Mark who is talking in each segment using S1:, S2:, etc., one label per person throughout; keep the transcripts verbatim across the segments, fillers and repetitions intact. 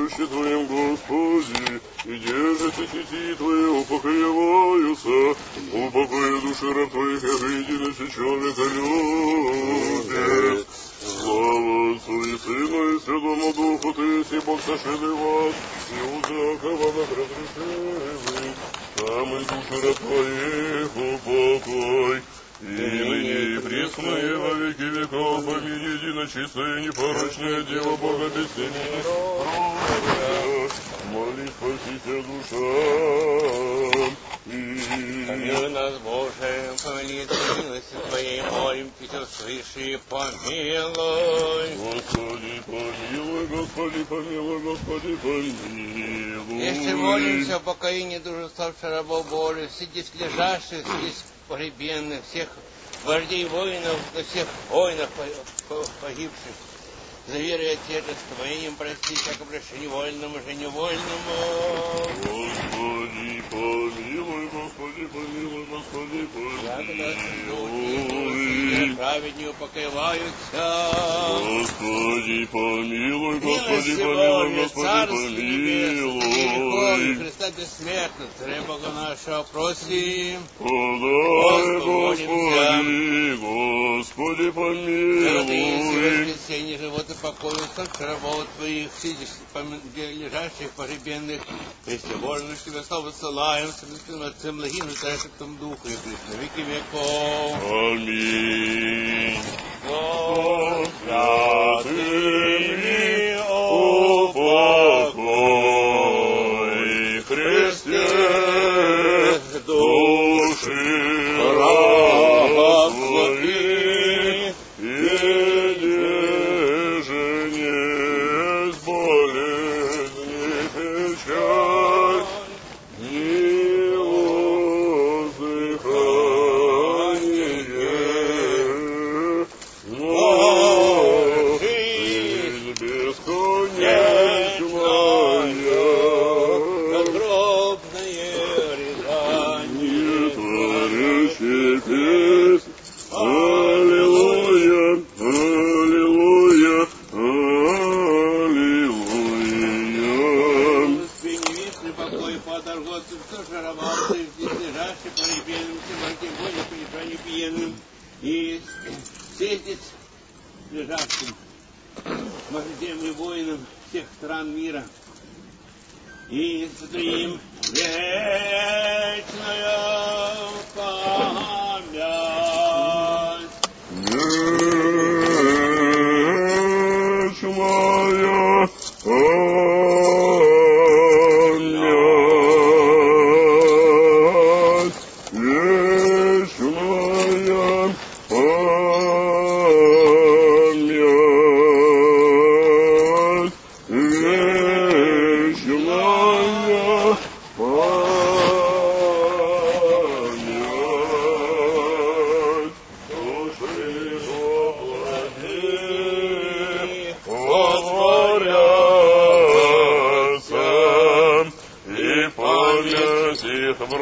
S1: мощи Твоим, Господи, и держится сети Твои, упокоиваются, упокои души раб Твоих, яко единося человека любит. Слава Отцу и Сыну и Святому Духу, Ты еси Бог сошедший вас, и узаковано разрешили, там и души раб Твоих упокой. И ныне и пресно и во веки веков, помяни единочистое и непорочное Дева Бога без тени и крови. Моли, спасите душам.
S2: Помилуй нас, Боже, по милости Твоей, молим Тебя свыше, помилуй.
S1: Господи, помилуй, Господи, помилуй, Господи, помилуй.
S2: Если молимся о покоении душ уставших рабов Божьих, здесь лежащих, здесь погребенных, всех вождей воинов, всех воинов погибших, за веру и отечество, им прости, как обращение вольному, же невольному.
S1: Господи, помилуй, Господи, помилуй, Господи, помилуй.
S2: Праведни упокоиваются.
S1: Господи, помилуй, Господи, помилуй, Господи, помилуй.
S2: Христа бессмертного, Царя Бога нашего, просим.
S1: Подай, Господи, Господи, помилуй.
S2: Воскресенье живота покою, всех рабов Твоих, лежащих погребенных, Христе Божию, Тебе славу ссылаем, Святым Отцем, благим и Святым Духу, и Христе веки веков.
S1: Аминь.
S2: Святыми
S1: упокой, Христе, души раба Твоих, еди же не с болезни печаль, ни воздыхание, но жизнь бесконечная,
S2: надгробное рязание,
S1: творящий песнь. Аллилуйя, аллилуйя, аллилуйя.
S2: Господи, невестный покой, подорваться, кто же рабам, здесь лежащий погребенным, всем морским воинам, пришли пьяным, и все здесь лежащим, морским и воинам всех стран мира, и сотворим вечная память.
S1: Вечная память, вечная память, вечная память, души воплоти, воцарятся, и память их в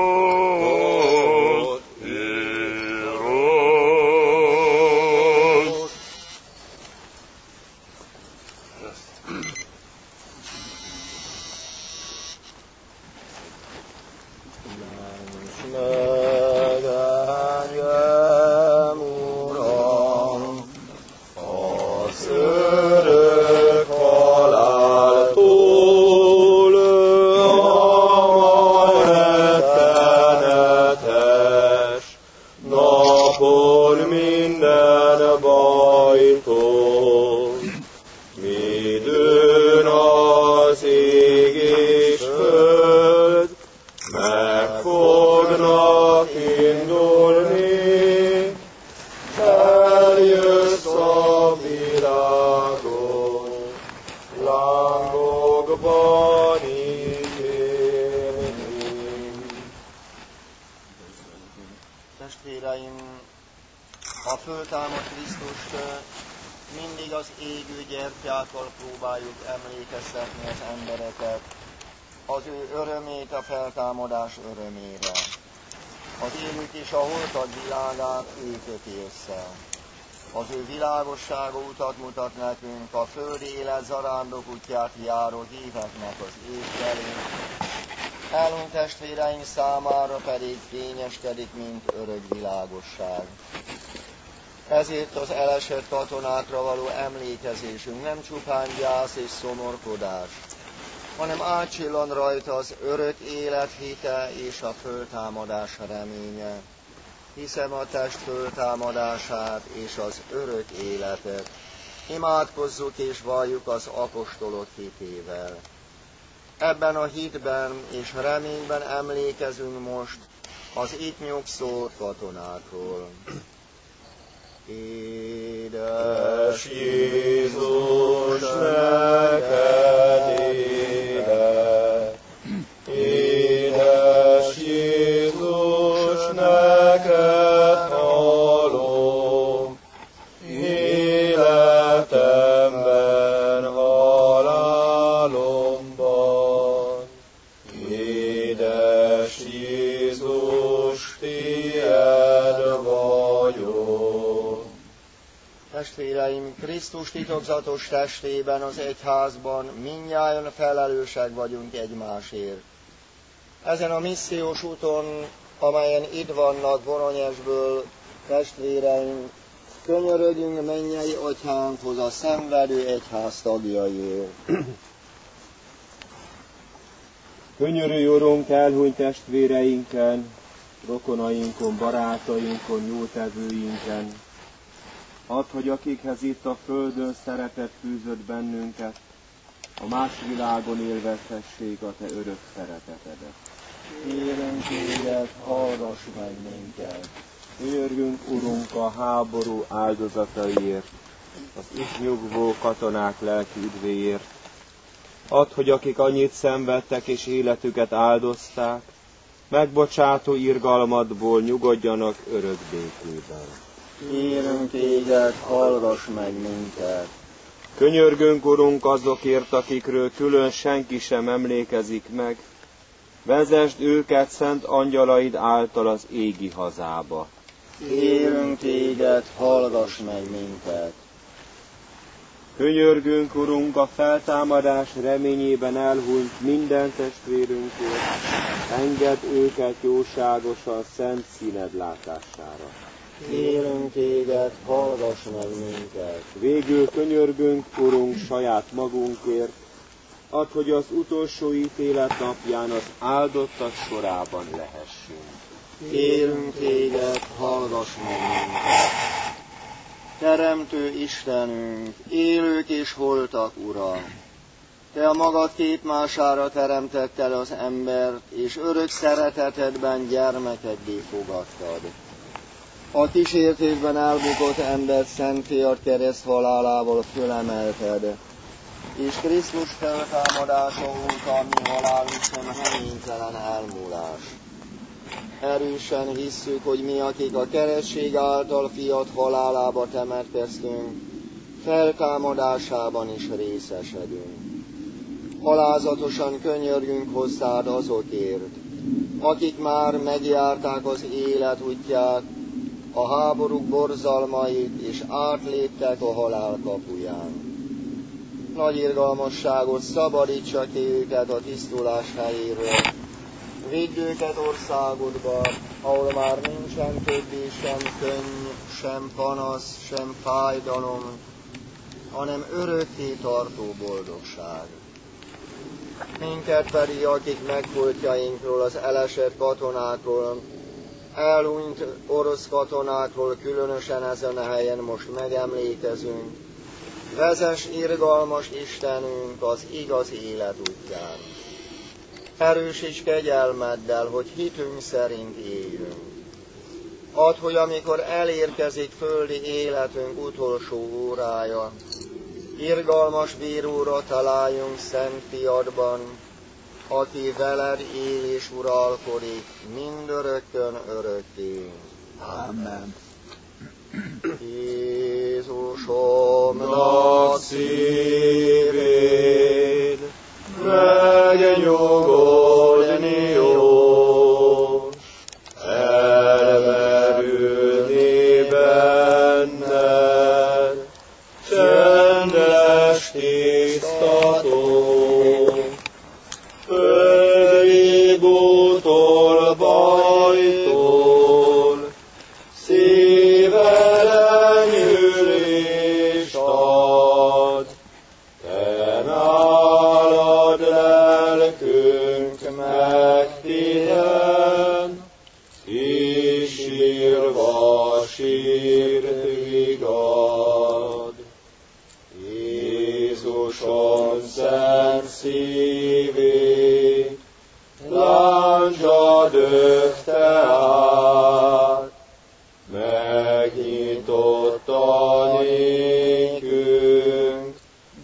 S1: род и род.
S3: Napon minden bajtól, midőn az ég és föld, meg fognak indulni, eljössz a világon, lángokban ítélni.
S4: Testvéreim, a föltámadt Krisztust mindig az égő gyertyákkal próbáljuk emlékeztetni az embereket, az ő örömét a feltámadás örömére. Az élők és a holtak világát ő köti össze. Az ő világossága utat mutat nekünk, a földi élet zarándok útját járó híveknek az ég felé. Elhunyt testvéreink számára pedig fényeskedik, mint örök világosság. Ezért az elesett katonákra való emlékezésünk nem csupán gyász és szomorkodás, hanem átcsillan rajta az örök élet hite és a föltámadás reménye. Hiszem a test föltámadását és az örök életet. Imádkozzuk és valljuk az apostolok hitével. Ebben a hitben és reményben emlékezünk most az itt nyugszó katonákról. Édes Jézus, neked élet! Édes Jézus, neked halom! Életemben, halálomban! Édes Jézus, tied vagyok! Testvéreim, Krisztus titokzatos testében, az egyházban mindnyájan felelősek vagyunk egymásért. Ezen a missziós úton, amelyen itt vannak Voronyezsből testvéreim, könyörögjünk mennyei atyánkhoz a szenvedő egyház tagjaiért.
S3: Könyörülj, Urunk, elhunyt testvéreinken, rokonainkon, barátainkon, jótevőinken. Add, hogy akikhez itt a földön szeretet fűzött bennünket, a más világon élvezhessék a te örök szeretetedet.
S4: Kérünk téged, hallgass meg minket!
S3: Könyörgünk, Urunk, a háború áldozataiért, az itt nyugvó katonák lelki üdvéért. Add, hogy akik annyit szenvedtek és életüket áldozták, megbocsátó irgalmadból nyugodjanak örök békében.
S4: Kérünk téged, hallgass meg minket!
S3: Könyörgünk, Urunk, azokért, akikről külön senki sem emlékezik meg, vezesd őket szent angyalaid által az égi hazába.
S4: Kérünk téged, hallgass meg minket!
S3: Könyörgünk, Urunk, a feltámadás reményében elhunyt minden testvérünkért, engedd őket jóságosan szent színed látására.
S4: Kérünk téged, hallgass meg minket!
S3: Végül könyörgünk, Urunk, saját magunkért, add, hogy az utolsó ítélet napján az áldottak sorában lehessünk.
S4: Kérünk téged, hallgass meg minket! Teremtő Istenünk, élők és holtak Ura! Te a magad képmására teremtetted az embert, és örök szeretetedben gyermekeddé fogadtad. A kísértésben elbukott embert szent fiad kereszt halálával fölemelted, és Krisztus feltámadása óta mi halálunk sem reménytelen elmúlás. Erősen hisszük, hogy mi, akik a keresztség által fiat halálába temetkeztünk, feltámadásában is részesedünk. Alázatosan könyörgünk hozzád azokért, akik már megjárták az élet útját, a háborúk borzalmait, és átléptek a halál kapuján. Nagy irgalmasságot szabadítsa ki őket a tisztulás helyéről. Vidd őket országodba, ahol már nincsen többé sem könny, sem panasz, sem fájdalom, hanem örökké tartó boldogság. Minket pedig, akik megfoltjainkról, az elesett katonákról, elhunyt orosz katonákról különösen ezen a helyen most megemlékezünk, vezess irgalmas Istenünk az igaz élet útján. Erősíts kegyelmeddel, hogy hitünk szerint éljünk. Add, hogy amikor elérkezik földi életünk utolsó órája, irgalmas bíróra találjunk szent fiadban, aki veled él és uralkodik mindörökkön örökké. Amen.
S3: Jézusomnak szívét megnyugodni jós, elmerülni benne szívét, láncsa döfte át, megnyitotta nékünk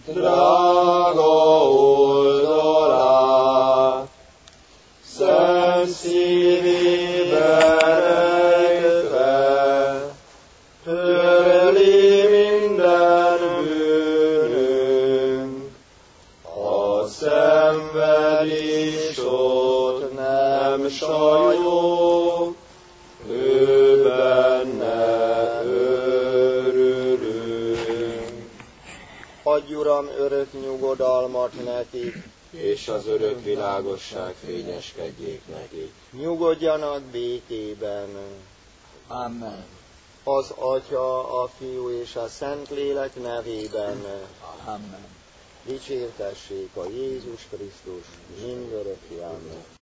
S3: drága oldalát, szent szívébe rejtve, törli minden bűnünk, a szenvedés ott nem sajog, ő benne örülünk.
S4: Adj, Uram, örök nyugodalmat nekik,
S3: És az örök világosság fényeskedjék nekik.
S4: nyugodjanak békében.
S5: Amen.
S4: Az Atya, a Fiú és a Szentlélek nevében.
S5: Amen.
S4: Dicsértessék a Jézus Krisztus mindörökké. Amen.